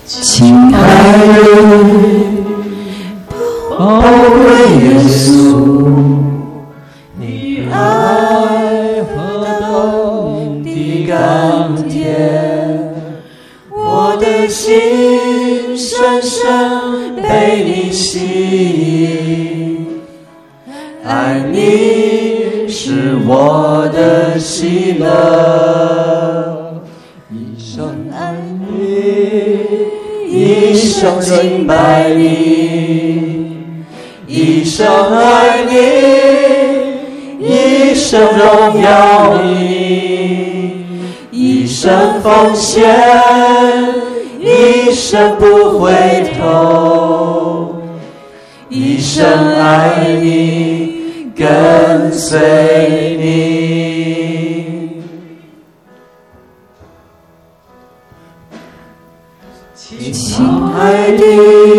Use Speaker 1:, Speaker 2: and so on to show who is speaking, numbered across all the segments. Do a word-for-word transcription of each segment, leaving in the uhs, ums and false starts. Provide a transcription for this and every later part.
Speaker 1: 亲爱的宝贵耶稣，你爱何等的甘甜，我的心深深被你吸引，爱你是我的喜乐，一生爱你，一生敬拜你，一生爱你，一生荣耀你，一生奉献，一生不回头，一生爱你，跟随你。亲爱的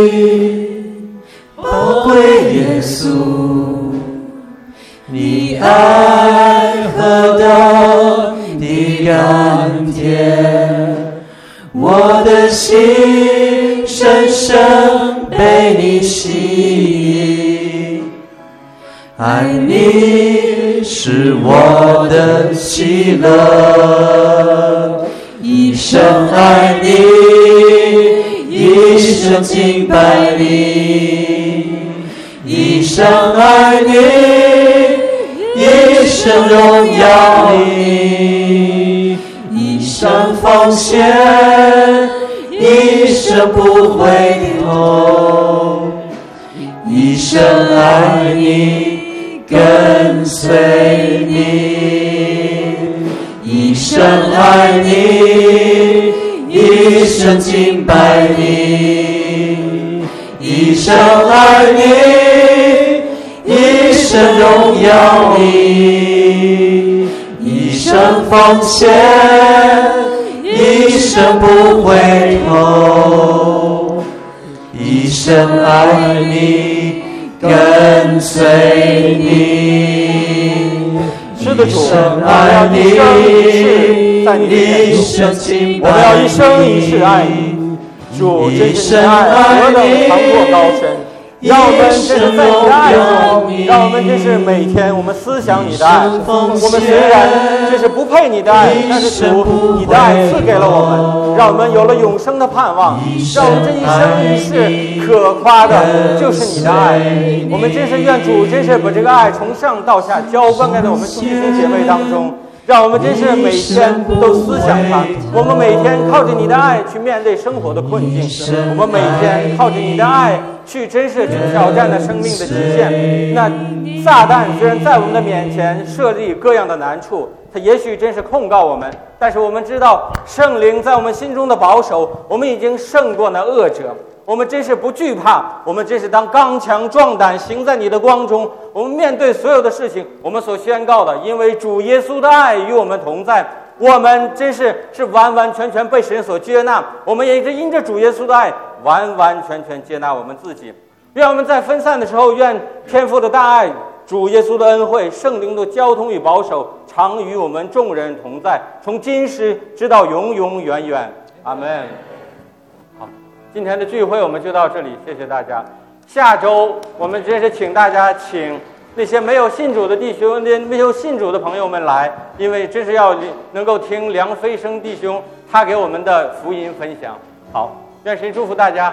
Speaker 1: 宝贵耶稣，你爱何等的甘甜，我的心深深被你吸引，爱你是我的喜乐，一生爱你，一生敬拜你，一生爱你，一生荣耀你，一生奉献，一生不回头，一生爱你，跟随你，一生爱你，一生敬拜你，一生爱你，一生荣耀你，一生奉献，一生不回头，一生爱你，跟随你，
Speaker 2: 是的，主，
Speaker 1: 一生爱你，
Speaker 2: 在你的面前，我们要一生一世爱你。主，真是你的爱何等长阔高深，让我们真是在你的爱中，让我们真是每天我们思想你的爱。我们虽然真是不配你的爱，但是主，你的爱赐给了我们，让我们有了永生的盼望，让我们这一生一世可夸的就是你的爱。我们真是愿主真是把这个爱从上到下浇灌在我们弟兄姐妹当中，让我们真是每天都思想它，我们每天靠着你的爱去面对生活的困境，我们每天靠着你的爱去真是去挑战那生命的极限。那撒旦虽然在我们的面前设立各样的难处，他也许真是控告我们，但是我们知道圣灵在我们心中的保守，我们已经胜过那恶者，我们真是不惧怕，我们真是当刚强壮胆行在你的光中，我们面对所有的事情，我们所宣告的，因为主耶稣的爱与我们同在，我们真是是完完全全被神所接纳，我们也是因着主耶稣的爱完完全全接纳我们自己。愿我们在分散的时候，愿天父的大爱、主耶稣的恩惠、圣灵的交通与保守常与我们众人同在，从今时直到永永远远。阿们。好，今天的聚会我们就到这里，谢谢大家。下周我们真是请大家请那些没有信主的弟兄、没有信主的朋友们来，因为这是要能够听梁飞生弟兄他给我们的福音分享。好，愿神祝福大家。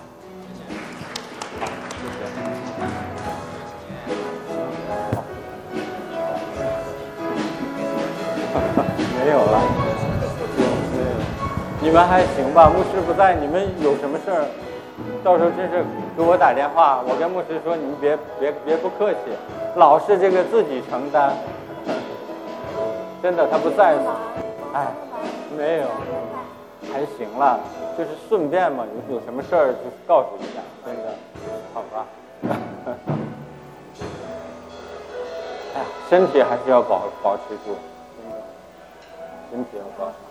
Speaker 2: 没有了，你们还行吧？牧师不在，你们有什么事儿，到时候真是给我打电话。我跟牧师说，你们别别别不客气，老是这个自己承担。真的，他不在乎。哎，没有，还行了，就是顺便嘛，有有什么事儿就告诉一下，真的，好吧。哎呀，身体还是要保保持住。身体要保持。